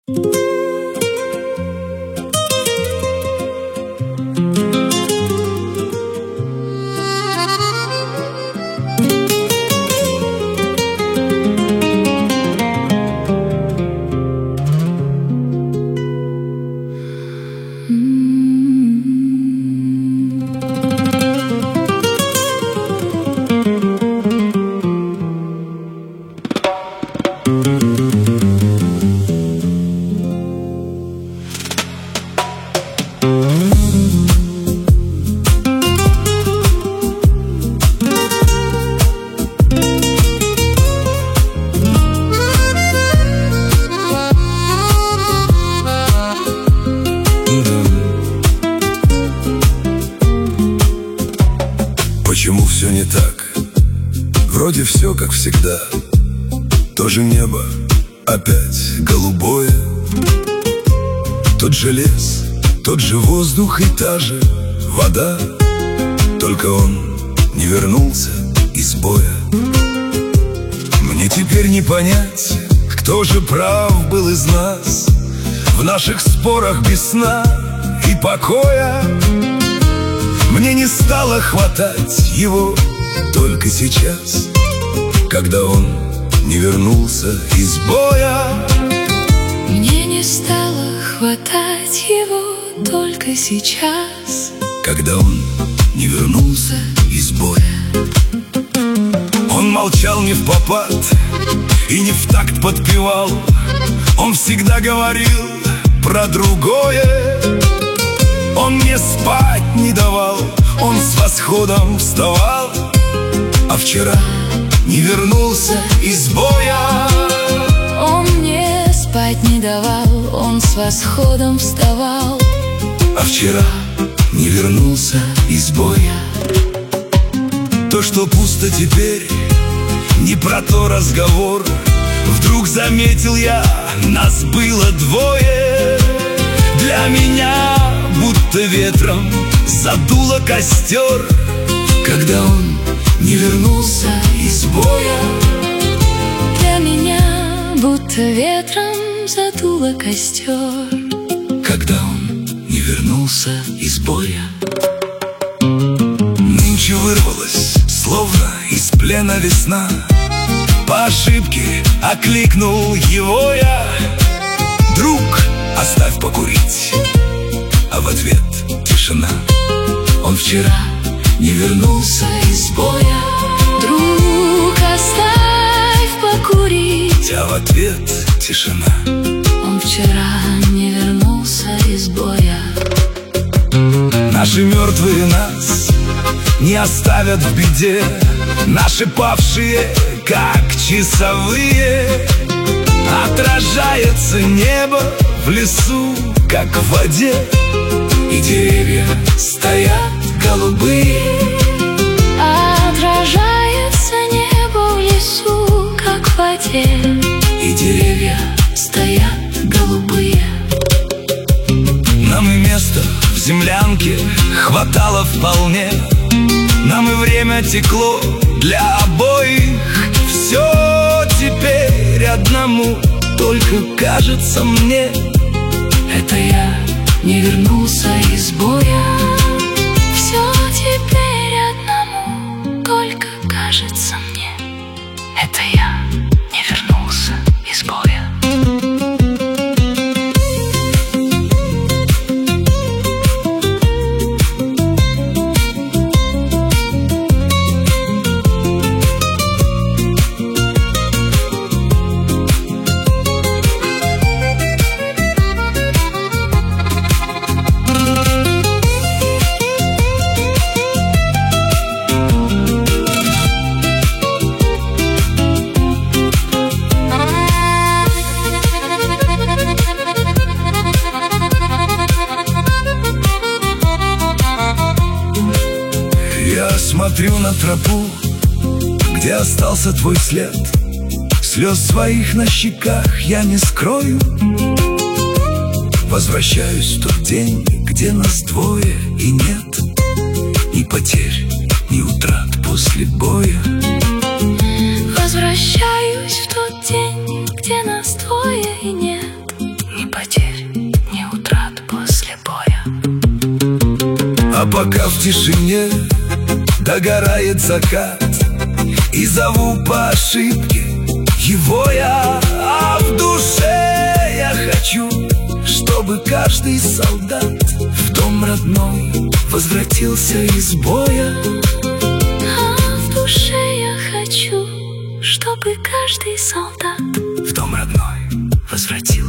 Почему все не так? Вроде все как всегда. То же небо, опять голубое. Тот же лес, тот же воздух и та же вода. Только он не вернулся из боя. Мне теперь не понять, кто же прав был из нас в наших спорах без сна и покоя. Мне не стало хватать его только сейчас, когда он не вернулся из боя. Мне не стало хватать его только сейчас, когда он не вернулся из боя. Он молчал не впопад и не в такт подпевал. Он всегда говорил про другое. Он мне спать не давал, он с восходом вставал, а вчера не вернулся из боя. Он мне спать не давал, он с восходом вставал, а вчера не вернулся из боя. То, что пусто теперь, не про то разговор. Вдруг заметил я, нас было двое. Для меня будто ветром задуло костер, когда он не вернулся из боя. Для меня будто ветром задуло костер, когда он не вернулся из боя. Нынче вырвалась, словно из плена весна. По ошибке окликнул его я: друг, оставь покурить. А в ответ тишина. Он вчера не вернулся из боя. друг, оставь покурить. А в ответ тишина. Он вчера не вернулся из боя. Наши мертвые нас не оставят в беде. Наши павшие, как часовые. Отражается небо в лесу, как в воде. И деревья стоят голубые. Отражается небо в лесу, как в воде. И деревья стоят голубые. Нам и места в землянке хватало вполне. Нам и время текло для обоих. Все теперь одному только кажется мне. Это я не вернулся из боя. Все теперь одному только кажется мне. Это я не вернулся из боя. Смотрю на тропу, где остался твой след. Слез своих на щеках я не скрою. Возвращаюсь в тот день, где нас двое и нет ни потерь, ни утрат после боя. Возвращаюсь в тот день, где нас двое и нет Пока в тишине догорает закат, и зову по ошибке его я. А в душе я хочу, чтобы каждый солдат в дом родной возвратился из боя. А в душе я хочу, чтобы каждый солдат в дом родной возвратился.